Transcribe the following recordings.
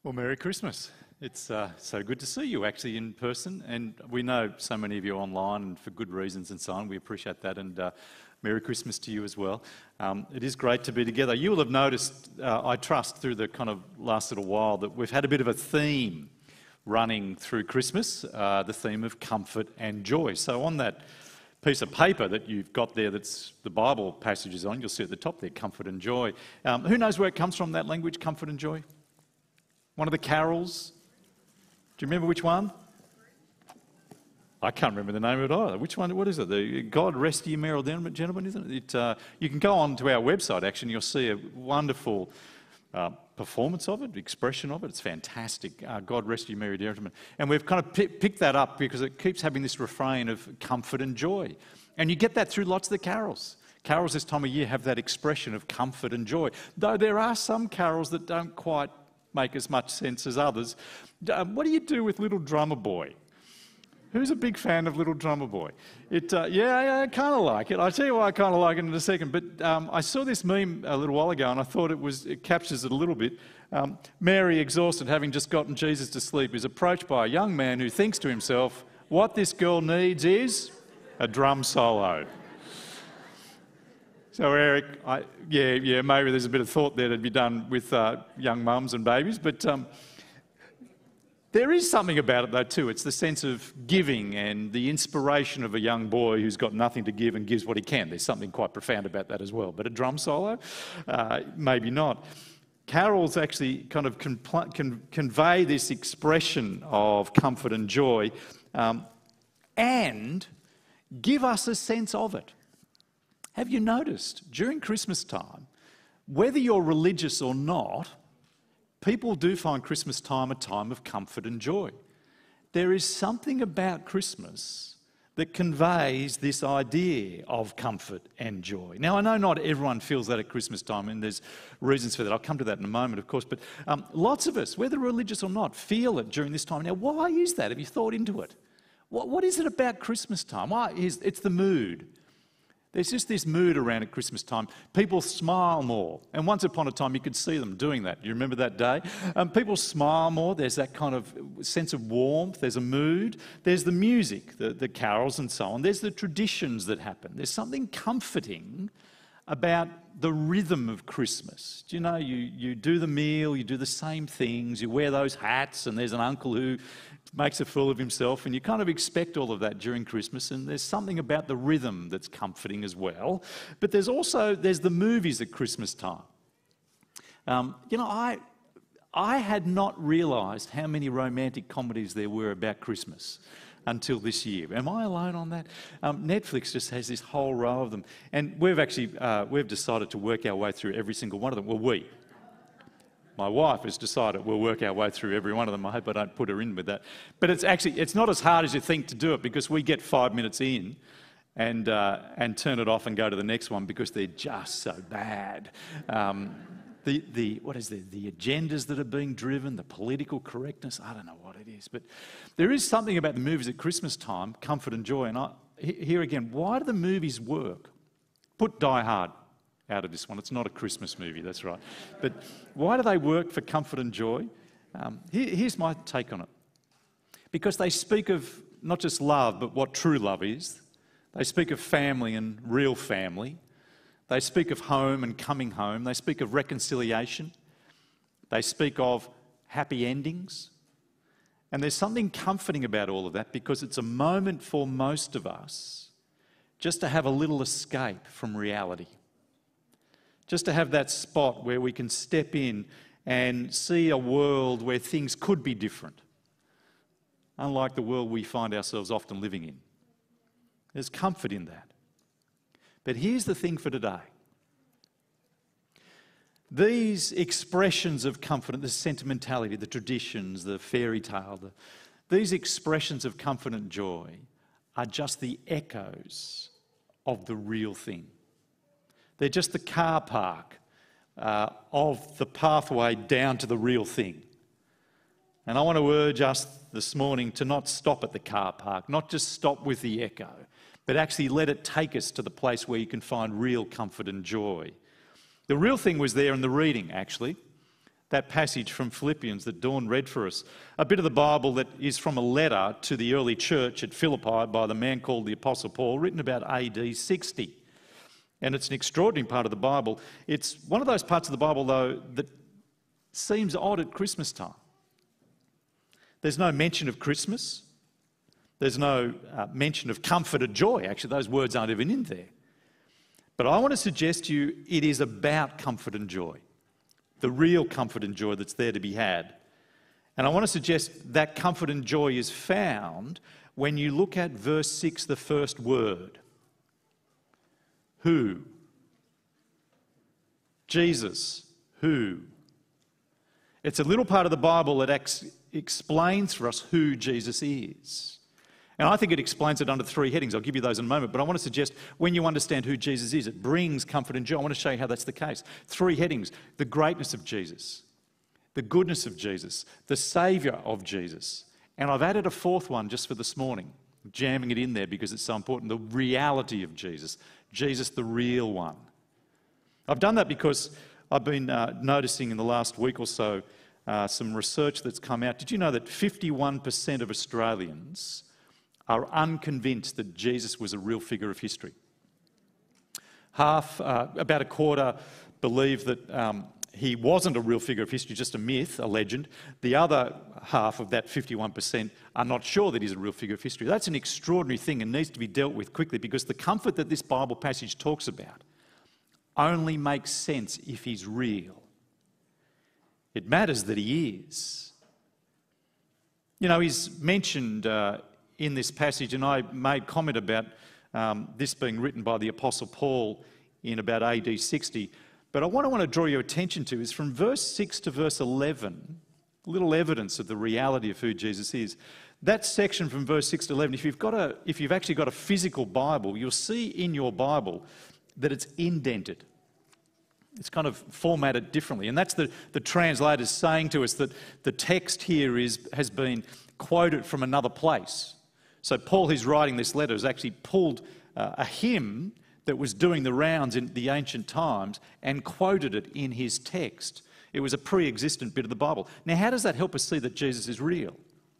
Well, Merry Christmas. It's so good to see you actually in person, and we know so many of you online and for good reasons and so on. We appreciate that, and Merry Christmas to you as well. It is great to be together. You will have noticed, I trust, through the kind of last little while that we've had a bit of a theme running through Christmas, the theme of comfort and joy. So on that piece of paper that you've got there that's the Bible passages on, you'll see at the top there, comfort and joy. Who knows where it comes from, that language, comfort and joy? One of the carols? Do you remember which one? I can't remember the name of it either. Which one? What is it? The God Rest Ye Merry Gentlemen, isn't it? You can go on to our website, actually, and you'll see a wonderful performance of it, expression of it. It's fantastic. God Rest Ye Merry Gentlemen. And we've kind of picked that up because it keeps having this refrain of comfort and joy. And you get that through lots of the carols. Carols this time of year have that expression of comfort and joy. Though there are some carols that don't quite make as much sense as others. What do you do with Little Drummer Boy? Who's a big fan of Little Drummer Boy? Yeah, I kind of like it. I'll tell you why I kind of like it in a second. But I saw this meme a little while ago and I thought it captures it a little bit. Mary, exhausted, having just gotten Jesus to sleep, is approached by a young man who thinks to himself, what this girl needs is a drum solo. So Eric, maybe there's a bit of thought there to be done with young mums and babies, but there is something about it though too. It's the sense of giving and the inspiration of a young boy who's got nothing to give and gives what he can. There's something quite profound about that as well. But a drum solo? Maybe not. Carols actually kind of convey this expression of comfort and joy and give us a sense of it. Have you noticed, during Christmas time, whether you're religious or not, people do find Christmas time a time of comfort and joy. There is something about Christmas that conveys this idea of comfort and joy. Now, I know not everyone feels that at Christmas time, and there's reasons for that. I'll come to that in a moment, of course, but lots of us, whether religious or not, feel it during this time. Now, why is that? Have you thought into it? What is it about Christmas time? It's the mood. There's just this mood around at Christmas time. People smile more. And once upon a time, you could see them doing that. You remember that day? People smile more. There's that kind of sense of warmth. There's a mood. There's the music, the carols and so on. There's the traditions that happen. There's something comforting about the rhythm of Christmas. Do you know, you do the meal, you do the same things, you wear those hats, and there's an uncle who makes a fool of himself, and you kind of expect all of that during Christmas, and there's something about the rhythm that's comforting as well. But there's the movies at Christmas time. I had not realised how many romantic comedies there were about Christmas until this year. Am I alone on that? Netflix just has this whole row of them, and we've decided to work our way through every single one of them. Well, my wife has decided we'll work our way through every one of them. I hope I don't put her in with that. But it's not as hard as you think to do it, because we get 5 minutes in and turn it off and go to the next one because they're just so bad. The agendas that are being driven, the political correctness, I don't know what it is. But there is something about the movies at Christmas time, comfort and joy. And here again, why do the movies work? Put Die Hard out of this one. It's not a Christmas movie, that's right. But why do they work for comfort and joy? Here's my take on it. Because they speak of not just love, but what true love is. They speak of family and real family. They speak of home and coming home. They speak of reconciliation. They speak of happy endings. And there's something comforting about all of that, because it's a moment for most of us just to have a little escape from reality. Just to have that spot where we can step in and see a world where things could be different, unlike the world we find ourselves often living in. There's comfort in that. But here's the thing for today. These expressions of comfort, the sentimentality, the traditions, the fairy tale, these expressions of comfort and joy are just the echoes of the real thing. They're just the car park of the pathway down to the real thing. And I want to urge us this morning to not stop at the car park, not just stop with the echo, but actually let it take us to the place where you can find real comfort and joy. The real thing was there in the reading, actually. that passage from Philippians that Dawn read for us, a bit of the Bible that is from a letter to the early church at Philippi by the man called the Apostle Paul, written about AD 60. And it's an extraordinary part of the Bible. It's one of those parts of the Bible, though, that seems odd at Christmas time. There's no mention of Christmas. There's no mention of comfort or joy. Actually, those words aren't even in there. But I want to suggest to you it is about comfort and joy, the real comfort and joy that's there to be had. And I want to suggest that comfort and joy is found when you look at verse 6, the first word. Who? Jesus. Who? It's a little part of the Bible that explains for us who Jesus is. And I think it explains it under three headings. I'll give you those in a moment. But I want to suggest when you understand who Jesus is, it brings comfort and joy. I want to show you how that's the case. Three headings: the greatness of Jesus, the goodness of Jesus, the saviour of Jesus. And I've added a fourth one just for this morning, jamming it in there because it's so important: the reality of Jesus. Jesus, the real one. I've done that because I've been noticing in the last week or so some research that's come out. Did you know that 51% of Australians are unconvinced that Jesus was a real figure of history? About a quarter believe that he wasn't a real figure of history, just a myth, a legend. The other half of that 51% are not sure that he's a real figure of history. That's an extraordinary thing and needs to be dealt with quickly, because the comfort that this Bible passage talks about only makes sense if he's real. It matters that he is. You know, he's mentioned in this passage, and I made comment about this being written by the Apostle Paul in about AD 60. But what I want to draw your attention to is from verse 6 to verse 11, little evidence of the reality of who Jesus is. That section from verse 6 to 11, if you've actually got a physical Bible, you'll see in your Bible that it's indented. It's kind of formatted differently. And that's the translators saying to us that the text here has been quoted from another place. So Paul, who's writing this letter, has actually pulled a hymn that was doing the rounds in the ancient times and quoted it in his text. It was a pre-existent bit of the Bible. Now, how does that help us see that Jesus is real?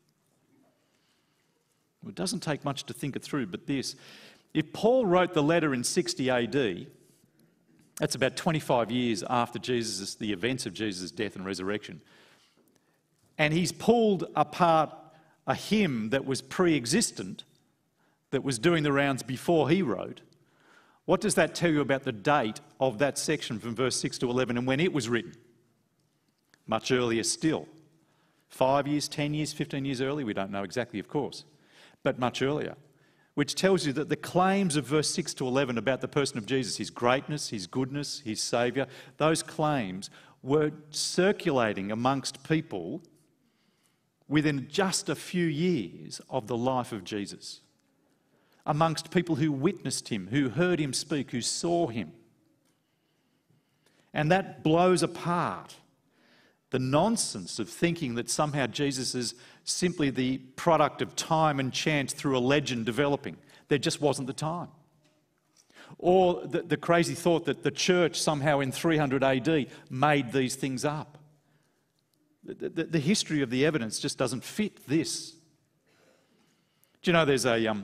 Well, it doesn't take much to think it through, but this. If Paul wrote the letter in 60 AD, that's about 25 years after the events of Jesus' death and resurrection, and he's pulled apart a hymn that was pre-existent, that was doing the rounds before he wrote, what does that tell you about the date of that section from verse 6 to 11 and when it was written? Much earlier still. 5 years, 10 years, 15 years earlier, we don't know exactly, of course, but much earlier, which tells you that the claims of verse 6 to 11 about the person of Jesus, his greatness, his goodness, his saviour, those claims were circulating amongst people within just a few years of the life of Jesus, amongst people who witnessed him, who heard him speak, who saw him. And that blows apart the nonsense of thinking that somehow Jesus is simply the product of time and chance through a legend developing. There just wasn't the time. Or the crazy thought that the church somehow in 300 AD made these things up. The history of the evidence just doesn't fit this. Do you know there's a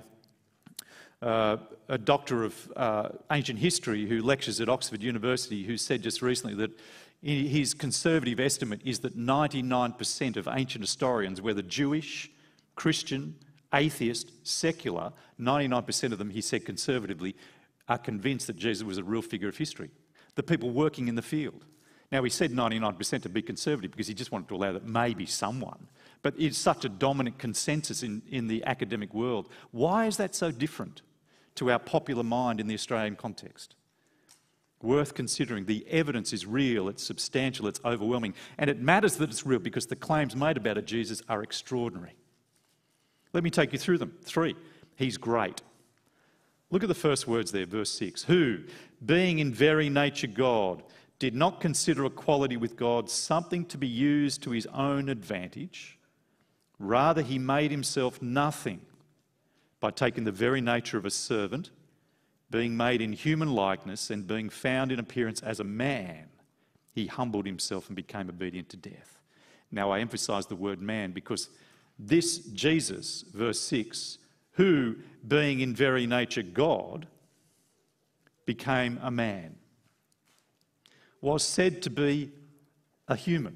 doctor of ancient history who lectures at Oxford University who said just recently that his conservative estimate is that 99% of ancient historians, whether Jewish, Christian, atheist, secular, 99% of them, he said conservatively, are convinced that Jesus was a real figure of history. The people working in the field. Now, he said 99% to be conservative because he just wanted to allow that maybe someone. But it's such a dominant consensus in the academic world. Why is that so different to our popular mind in the Australian context? Worth considering. The evidence is real, it's substantial, it's overwhelming. And it matters that it's real because the claims made about it, Jesus, are extraordinary. Let me take you through them. 3, he's great. Look at the first words there, verse 6. Who, being in very nature God, did not consider equality with God something to be used to his own advantage. Rather, he made himself nothing by taking the very nature of a servant, being made in human likeness and being found in appearance as a man. He humbled himself and became obedient to death. Now I emphasise the word man because this Jesus, verse 6, who, being in very nature God, became a man, was said to be a human.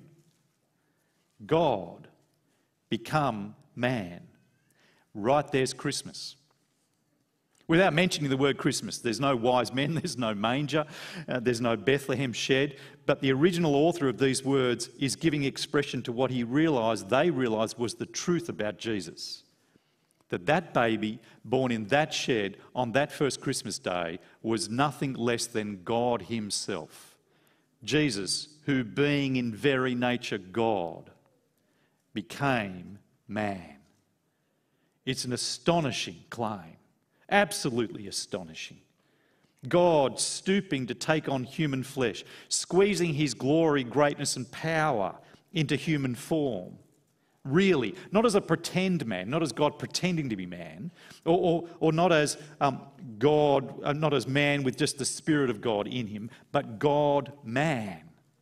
God become man. Right there's Christmas. Without mentioning the word Christmas, there's no wise men, there's no manger, there's no Bethlehem shed, but the original author of these words is giving expression to what they realised was the truth about Jesus. That baby born in that shed on that first Christmas day was nothing less than God himself. Jesus, who being in very nature God, became man. It's an astonishing claim. Absolutely astonishing. God stooping to take on human flesh, squeezing his glory, greatness and power into human form. Really, not as a pretend man, not as God pretending to be man, or not as God, not as man with just the Spirit of God in him, but God man.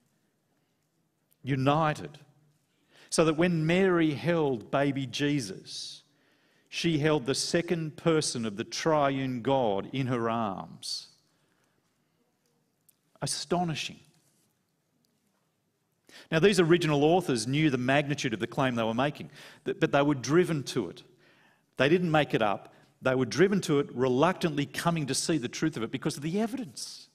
United. So that when Mary held baby Jesus, she held the second person of the triune God in her arms. Astonishing. Now, these original authors knew the magnitude of the claim they were making, but they were driven to it. They didn't make it up. They were driven to it, reluctantly coming to see the truth of it because of the evidence.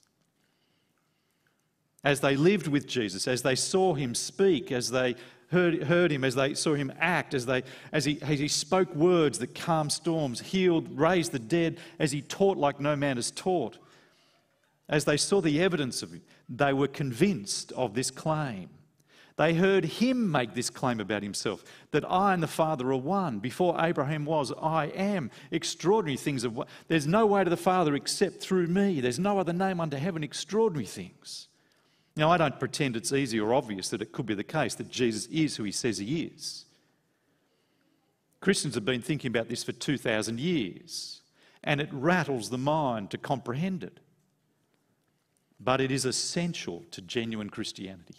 As they lived with Jesus, as they saw him speak, as they heard him, as they saw him act, as he spoke words that calmed storms, healed, raised the dead, as he taught like no man has taught. As they saw the evidence of it, they were convinced of this claim. They heard him make this claim about himself, that I and the Father are one. Before Abraham was, I am. Extraordinary things. There's no way to the Father except through me. There's no other name under heaven. Extraordinary things. Now, I don't pretend it's easy or obvious that it could be the case that Jesus is who he says he is. Christians have been thinking about this for 2,000 years, and it rattles the mind to comprehend it. But it is essential to genuine Christianity.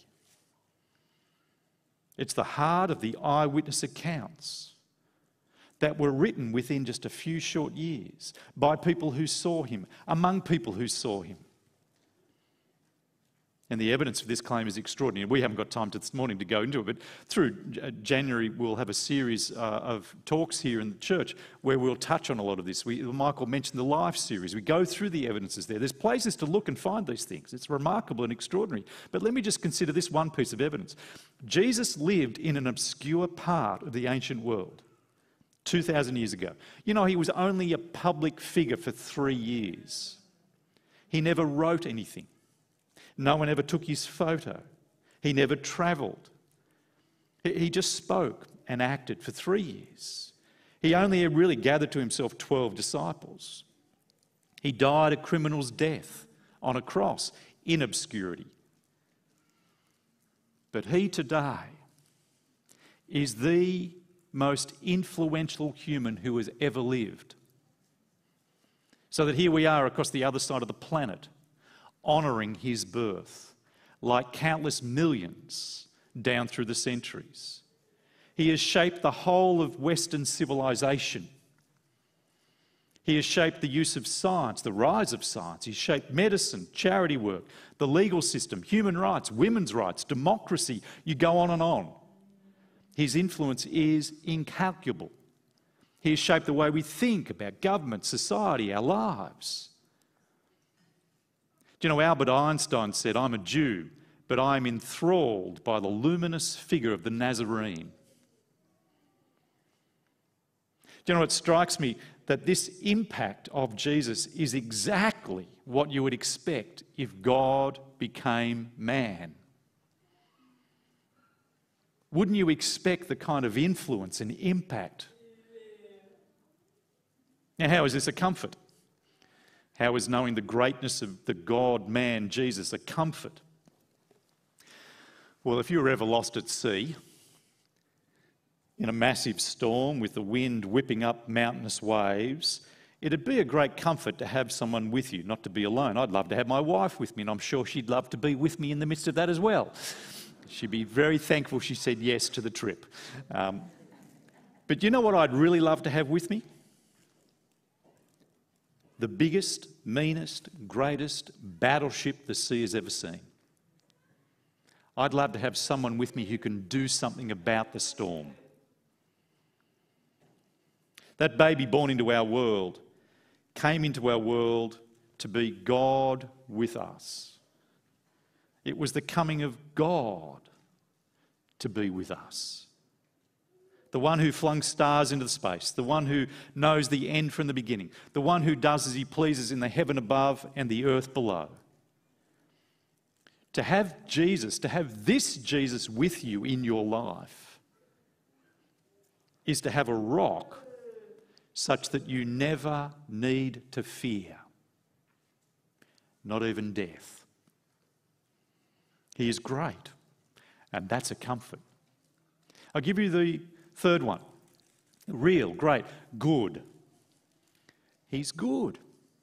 It's the heart of the eyewitness accounts that were written within just a few short years by people who saw him, among people who saw him. And the evidence for this claim is extraordinary. We haven't got time this morning to go into it, but through January we'll have a series of talks here in the church where we'll touch on a lot of this. Michael mentioned the Life series. We go through the evidences there. There's places to look and find these things. It's remarkable and extraordinary. But let me just consider this one piece of evidence. Jesus lived in an obscure part of the ancient world 2,000 years ago. You know, he was only a public figure for 3 years. He never wrote anything. No one ever took his photo. He never travelled. He just spoke and acted for 3 years. He only really gathered to himself 12 disciples. He died a criminal's death on a cross in obscurity. But he today is the most influential human who has ever lived. So that here we are across the other side of the planet, honouring his birth, like countless millions down through the centuries. He has shaped the whole of Western civilization. He has shaped the use of science, the rise of science. He's shaped medicine, charity work, the legal system, human rights, women's rights, democracy. You go on and on. His influence is incalculable. He has shaped the way we think about government, society, our lives. Do you know, Albert Einstein said, I'm a Jew, but I am enthralled by the luminous figure of the Nazarene. Do you know, it strikes me that this impact of Jesus is exactly what you would expect if God became man. Wouldn't you expect the kind of influence and impact? Now, how is this a comfort? How is knowing the greatness of the God-man Jesus a comfort? Well, if you were ever lost at sea, in a massive storm with the wind whipping up mountainous waves, It'd be a great comfort to have someone with you, not to be alone. I'd love to have my wife with me, and I'm sure she'd love to be with me in the midst of that as well. She'd be very thankful she said yes to the trip. But you know what I'd really love to have with me? The biggest, meanest, greatest battleship the sea has ever seen. I'd love to have someone with me who can do something about the storm. That baby born into our world came into our world to be God with us. It was the coming of God to be with us. The one who flung stars into space, the one who knows the end from the beginning, the one who does as he pleases in the heaven above and the earth below. To have Jesus, to have this Jesus with you in your life, is to have a rock such that you never need to fear, not even death. He is great, and that's a comfort. I'll give you the third one. Real, great, good. He's good.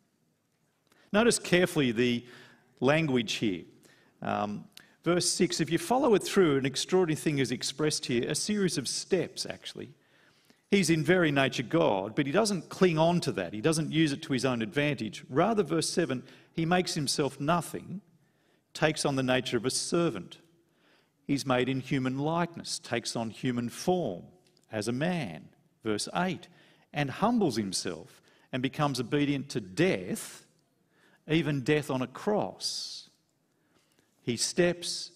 Notice carefully the language here. Verse 6, if you follow it through, an extraordinary thing is expressed here, a series of steps actually. He's in very nature God, but he doesn't cling on to that. He doesn't use it to his own advantage. Rather, verse 7, he makes himself nothing, takes on the nature of a servant. He's made in human likeness, takes on human form as a man. Verse 8, and humbles himself and becomes obedient to death, even death on a cross. He steps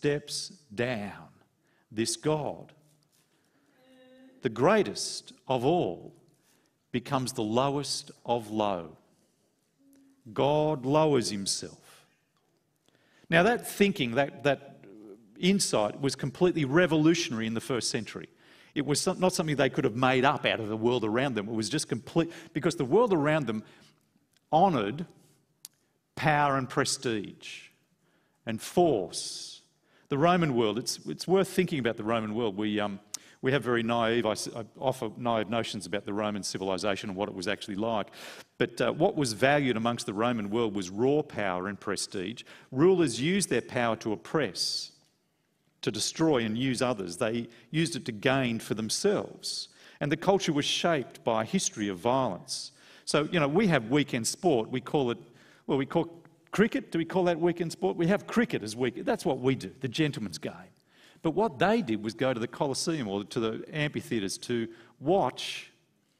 down, this God. The greatest of all becomes the lowest of low. God lowers himself. Now that thinking, that insight was completely revolutionary in the first century. It was not something they could have made up out of the world around them. It was just complete, because the world around them honoured power and prestige and force. The Roman world, it's worth thinking about the Roman world. We have very naive, I offer naive notions about the Roman civilization and what it was actually like. But what was valued amongst the Roman world was raw power and prestige. Rulers used their power to oppress, to destroy and use others. They used it to gain for themselves. And the culture was shaped by a history of violence. So, we have weekend sport. We call cricket. Do we call that weekend sport? We have cricket as weekend. That's what we do, the gentleman's game. But what they did was go to the Colosseum or to the amphitheatres to watch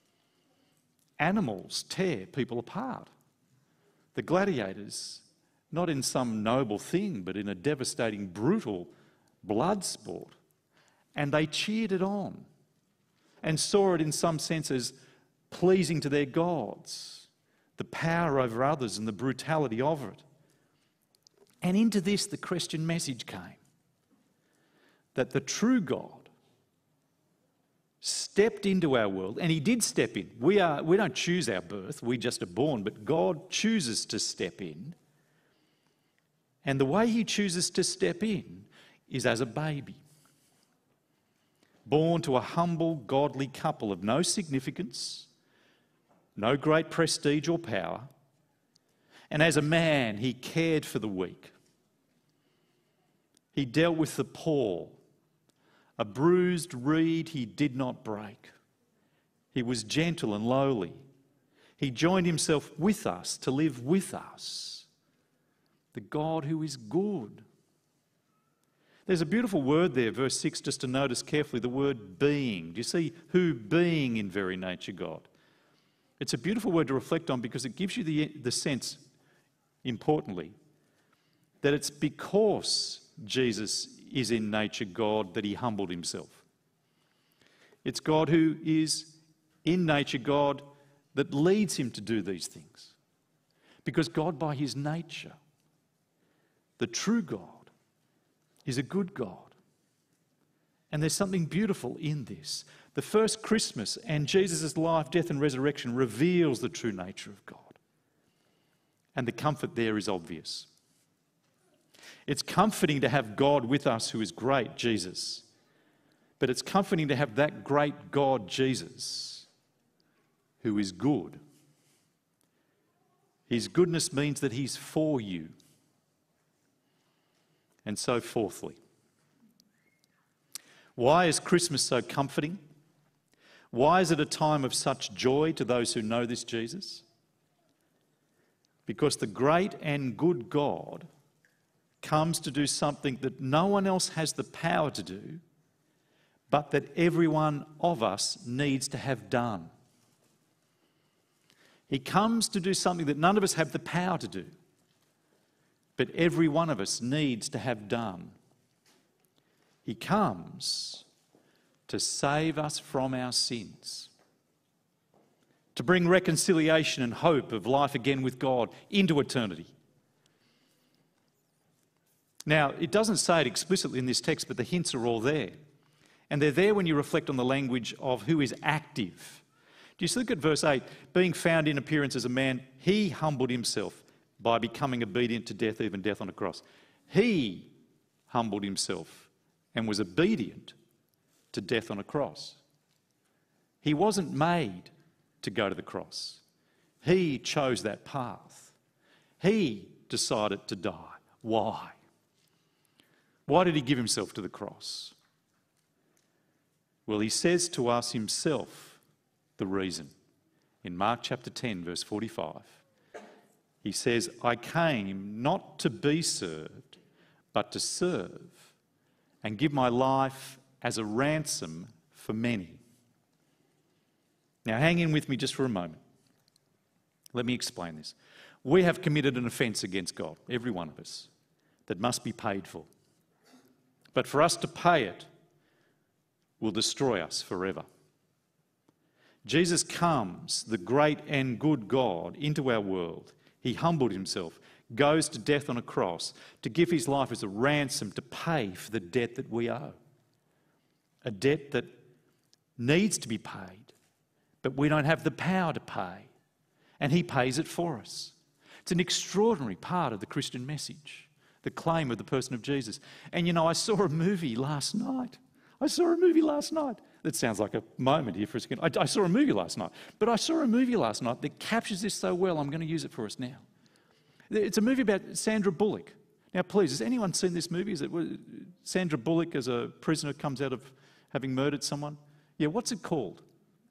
animals tear people apart. The gladiators, not in some noble thing, but in a devastating, brutal blood sport. And they cheered it on and saw it in some sense as pleasing to their gods, the power over others and the brutality of it. And into this the Christian message came. That the true God stepped into our world, and he did step in. We don't choose our birth, we just are born, but God chooses to step in. And the way he chooses to step in is as a baby. Born to a humble, godly couple of no significance, no great prestige or power. And as a man, he cared for the weak. He dealt with the poor. A bruised reed he did not break. He was gentle and lowly. He joined himself with us to live with us. The God who is good. There's a beautiful word there, verse 6, just to notice carefully, the word being. Do you see who being in very nature God? It's a beautiful word to reflect on because it gives you the sense, importantly, that it's because Jesus is in nature God that he humbled himself. It's God who is in nature God that leads him to do these things. Because God by his nature, the true God, is a good God. And there's something beautiful in this. The first Christmas and Jesus' life, death and resurrection reveals the true nature of God. And the comfort there is obvious. It's comforting to have God with us who is great, Jesus. But it's comforting to have that great God, Jesus, who is good. His goodness means that he's for you. And so fourthly, why is Christmas so comforting? Why is it a time of such joy to those who know this Jesus? Because the great and good God comes to do something that no one else has the power to do, but that every one of us needs to have done. He comes to do something that none of us have the power to do, but every one of us needs to have done. He comes to save us from our sins, to bring reconciliation and hope of life again with God into eternity. Now, it doesn't say it explicitly in this text, but the hints are all there. And they're there when you reflect on the language of who is active. Do you look at verse 8? Being found in appearance as a man, he humbled himself by becoming obedient to death, even death on a cross. He humbled himself and was obedient to death on a cross. He wasn't made to go to the cross. He chose that path. He decided to die. Why? Why did he give himself to the cross? Well, he says to us himself the reason. In Mark chapter 10, verse 45, he says, I came not to be served, but to serve and give my life as a ransom for many. Now, hang in with me just for a moment. Let me explain this. We have committed an offence against God, every one of us, that must be paid for. But for us to pay it will destroy us forever. Jesus comes, the great and good God, into our world. He humbled himself, goes to death on a cross to give his life as a ransom to pay for the debt that we owe. A debt that needs to be paid, but we don't have the power to pay. And he pays it for us. It's an extraordinary part of the Christian message, the claim of the person of Jesus. And you know, I saw a movie last night. That sounds like a moment here for a second. I saw a movie last night. But I saw a movie last night that captures this so well, I'm going to use it for us now. It's a movie about Sandra Bullock. Now, please, has anyone seen this movie? Is it Sandra Bullock as a prisoner comes out of having murdered someone? Yeah, what's it called?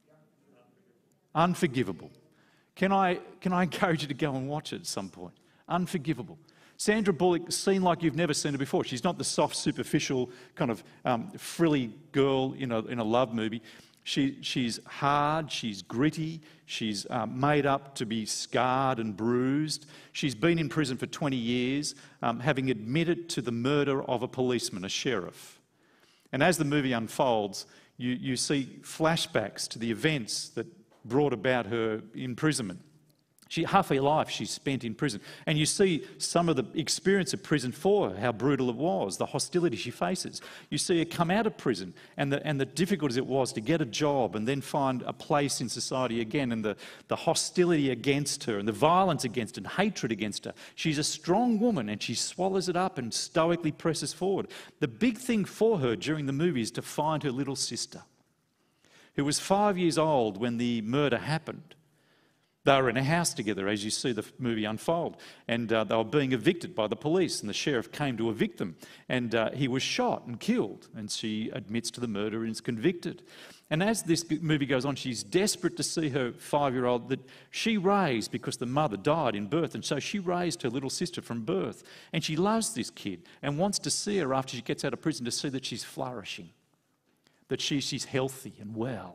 Unforgivable. Can I encourage you to go and watch it at some point? Unforgivable. Sandra Bullock, seen like you've never seen her before. She's not the soft, superficial, kind of frilly girl in a love movie. She's hard, she's gritty, she's made up to be scarred and bruised. She's been in prison for 20 years, having admitted to the murder of a policeman, a sheriff. And as the movie unfolds, you see flashbacks to the events that brought about her imprisonment. Half her life she's spent in prison. And you see some of the experience of prison for her, how brutal it was, the hostility she faces. You see her come out of prison and the difficulties it was to get a job and then find a place in society again, and the hostility against her and the violence against her and hatred against her. She's a strong woman and she swallows it up and stoically presses forward. The big thing for her during the movie is to find her little sister, who was 5 years old when the murder happened. They were in a house together, as you see the movie unfold, and they were being evicted by the police, and the sheriff came to evict them, and he was shot and killed, and she admits to the murder and is convicted. And as this movie goes on, she's desperate to see her 5-year-old that she raised because the mother died in birth, and so she raised her little sister from birth, and she loves this kid and wants to see her after she gets out of prison to see that she's flourishing, that she's healthy and well.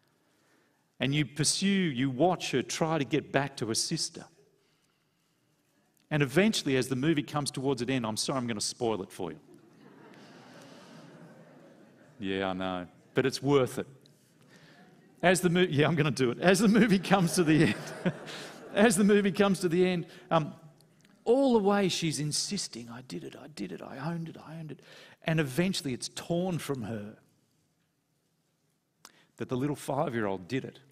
And you watch her try to get back to her sister. And eventually, as the movie comes towards its end, I'm sorry I'm going to spoil it for you. Yeah, I know. But it's worth it. I'm going to do it. As the movie comes to the end, all the way she's insisting, I did it, I owned it. And eventually it's torn from her that the little 5-year-old did it.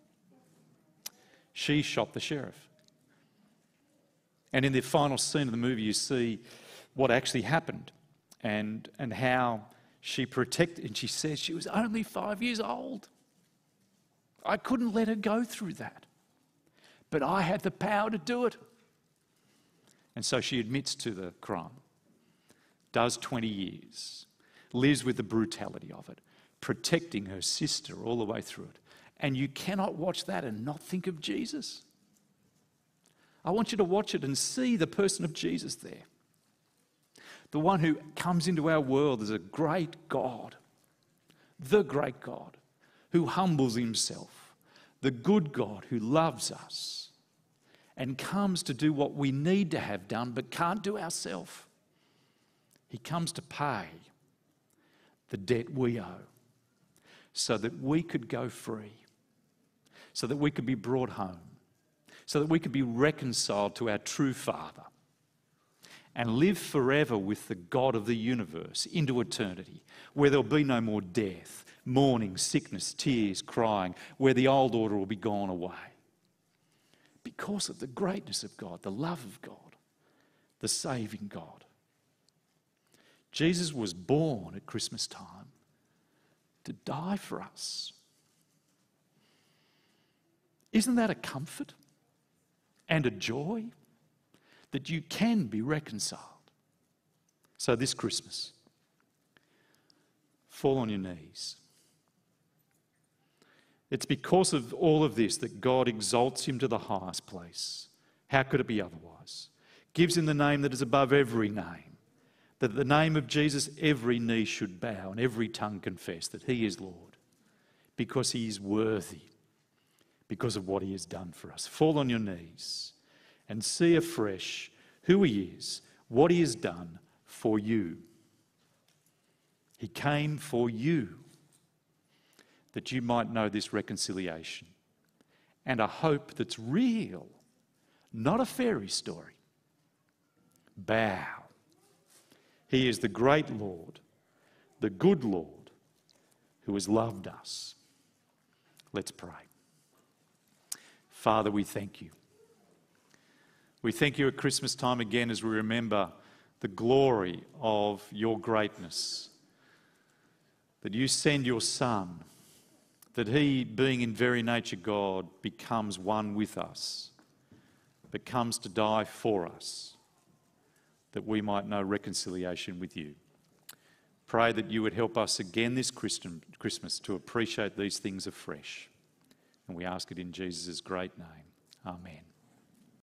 She shot the sheriff. And in the final scene of the movie, you see what actually happened and how she protected. And she says she was only 5 years old. I couldn't let her go through that. but I had the power to do it. And so she admits to the crime, does 20 years, lives with the brutality of it, protecting her sister all the way through it. And you cannot watch that and not think of Jesus. I want you to watch it and see the person of Jesus there. The one who comes into our world as a great God, the great God, who humbles himself, the good God who loves us and comes to do what we need to have done but can't do ourselves. He comes to pay the debt we owe so that we could go free, so that we could be brought home, so that we could be reconciled to our true Father and live forever with the God of the universe into eternity, where there'll be no more death, mourning, sickness, tears, crying, where the old order will be gone away. Because of the greatness of God, the love of God, the saving God. Jesus was born at Christmas time to die for us. Isn't that a comfort and a joy that you can be reconciled? So this Christmas, fall on your knees. It's because of all of this that God exalts him to the highest place. How could it be otherwise? Gives him the name that is above every name, that at the name of Jesus every knee should bow and every tongue confess that he is Lord, because he is worthy, because of what he has done for us. Fall on your knees and see afresh who he is, what he has done for you. He came for you, that you might know this reconciliation and a hope that's real, not a fairy story. Bow. He is the great Lord, the good Lord, who has loved us. Let's pray. Father, we thank you. We thank you at Christmas time again as we remember the glory of your greatness, that you send your Son, that he, being in very nature God, becomes one with us, but comes to die for us, that we might know reconciliation with you. Pray that you would help us again this Christmas to appreciate these things afresh. And we ask it in Jesus' great name. Amen.